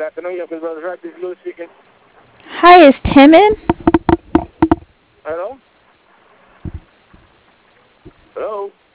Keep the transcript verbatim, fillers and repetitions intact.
Good afternoon, Young Brothers Right. This is Louis speaking. Hi, is Tim in? Hello? Hello?